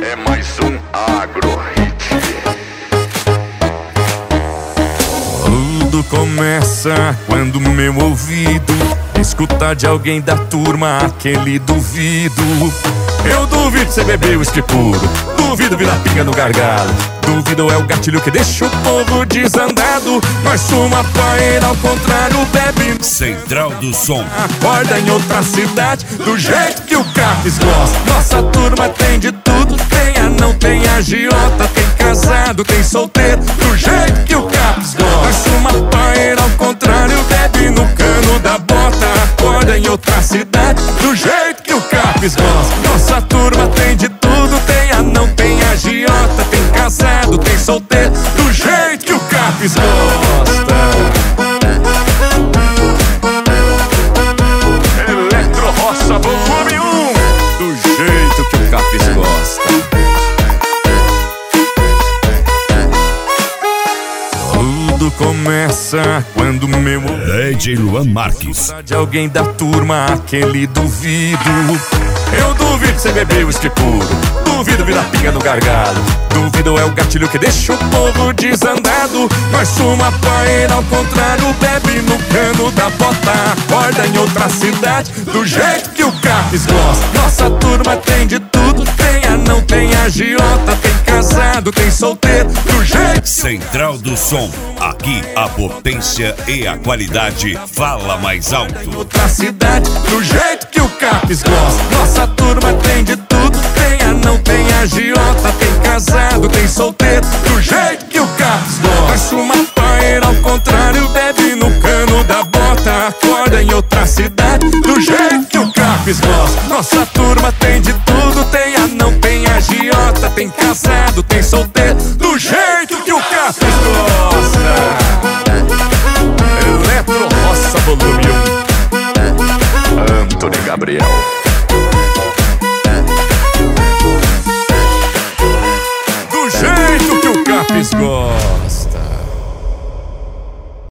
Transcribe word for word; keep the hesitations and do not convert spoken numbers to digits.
é mais um Agro Hit. Tudo começa quando meu ouvido escuta de alguém da turma aquele duvido. Eu duvido cê beber uísque puro, duvido virar pinga no gargalo, duvido é o gatilho que deixa o povo desandado. Nós fuma paeira ao contrário, bebe Central do Som. Acorda em outra cidade, do jeito que o Capes gosta. Nossa turma tem de tudo, tem anão, tem agiota, tem casado, tem solteiro, do jeito que o Capes gosta. Nós fuma paeira ao contrário, bebe no cano da bota. Acorda em outra cidade, do jeito que o Capes gosta. Nossa turma tem de tudo, tem anão, tem agiota, tem casado, tem solteiro, do jeito que o Capes gosta. Eletro Roça Volume um, Do jeito que o Capes gosta. Tudo começa quando meu D J Luan Marques. de alguém da turma aquele duvido. Eu duvido cê beber uísque puro, duvido virar pinga no gargalo, duvido é o gatilho que deixa o povo desandado. Nós fuma paeira ao contrário, bebe no cano da bota. Acorda em outra cidade, do jeito que o Capes gosta. Nossa turma tem de tudo, tem anão, tem agiota, tem casado, tem solteiro, do jeito. Central do Som. Aqui a potência e a qualidade fala mais alto. Outra cidade, do jeito que o Capes gosta. Nossa turma tem de tudo, tem anão, tem agiota, tem casado, tem solteiro, do jeito que o Capes gosta. Nós fuma paeira ao contrário, bebe no cano da bota. Acorda em outra cidade, do jeito que o Capes gosta. Nossa turma tem de tudo, tem anão, tem agiota, tem casado, tem solteiro, do jeito que o Capes gosta. Eletro Roça Volume um, Antony Gabriel. do jeito que o Capes gosta.